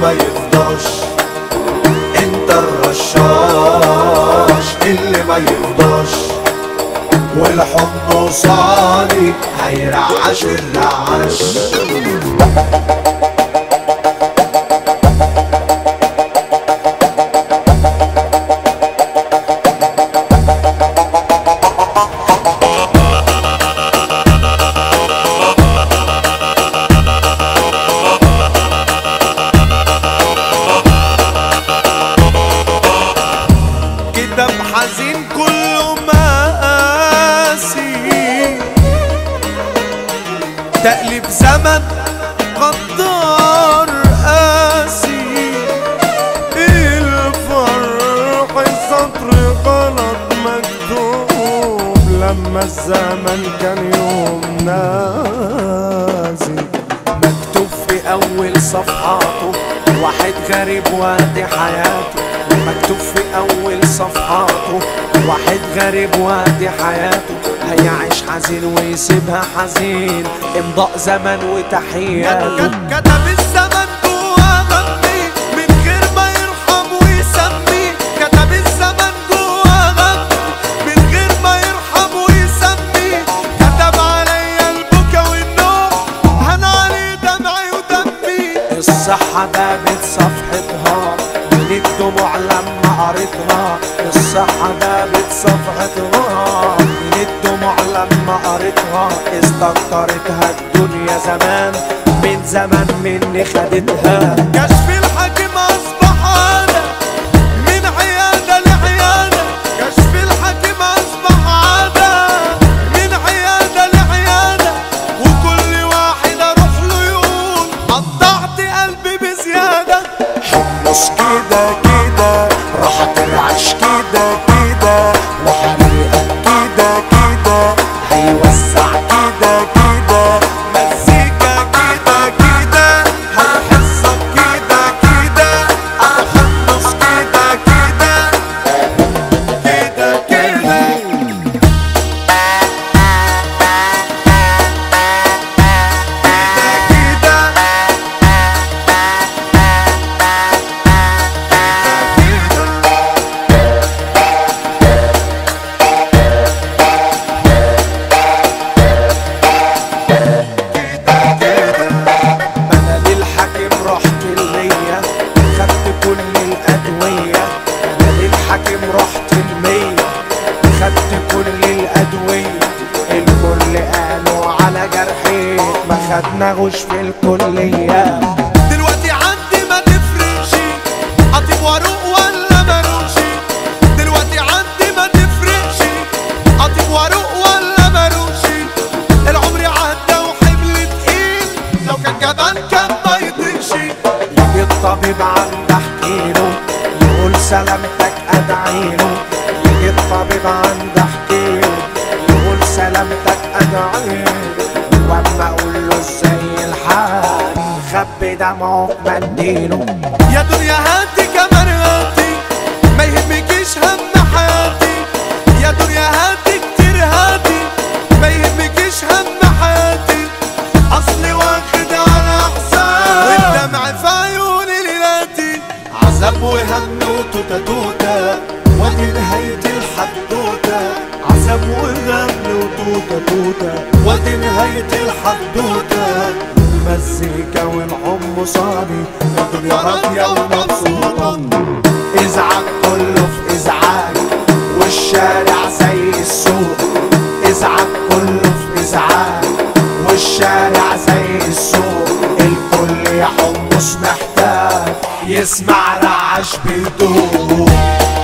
ما يفضاش، انت الرشاش اللي ما يفضاش، والحب صالي هيرعش الرعاش. كتاب حزين كله مآسي، تقلب زمن غدار قاسي، الفرح سطر غلط مكتوب لما الزمن كان يوم نازي. مكتوب في أول صفحاته واحد غريب وادي حياته، مكتوب في أول صفحاته واحد غريب وادي حياته، هيعيش حزين ويسيبها حزين، امضاء زمن وتحياته. كتب الزمن جوا غمي من غير ما يرحم ويسمي، كتب الزمن جوا غمي من غير ما يرحم ويسمي، كتب عليا البكا والنوم هان علي دمعي ودمي. الصحة دابت صفحتها من الدموع لما قريتها، الصحة دابت صفحتها من الدموع لما قريتها، استكترتها الدنيا زمان من زمان مني خدتها. كشف الحكيم أصبح عادة من عيادة لعيادة، كشف الحكيم أصبح عادة من عيادة لعيادة، وكل واحد أروح له يقول قطعت قلبي بزيادة. حمص كده كده راح ترعش كده كده، وحريقك كده كده هيوسع كده كده، مزيكا كده كده هيحسك كده كده، حمص كده كده كده كده. رحت المية خدت كل الأدوية، الكل قالوا على جرحي ما خدناهوش في الكلية. دلوقتي عندي ما تفرقش أطيب واروق ولا مروشي، دلوقتي عندي ما تفرقش أطيب واروق ولا مروشي، العمر عدى وحمل تقيل لو كان جبل كان ما يطيقش. يجي الطبيب عندي احكيله يقول سلامتك ادعيله، يجي الطبيب عندي احكيله يقول سلامتك ادعيله، واما اقول له ازاي الحال خبي دمعه في منديله. يا دنيا هاتي كمان هاتي ما يهمكيش هم حياتي، يا دنيا هاتي كتير هاتي ما يهمكيش هم حياتي، اصلي واخد على حساب والدمع في عيوني ليلاتي، عذاب وهم وتوتا توتا ودي نهاية الحدوتة، عذاب وهم وتوتا توتا ودي نهاية الحدوتة. المزيكا والحب صابي الدنيا راضية ومبسوطة، ازعاج كله في ازعاج والشارع زي السوق، ازعاج كله في ازعاج والشارع زي السوق، الكل يا حمص محتاج يسمع رعش بهدوء.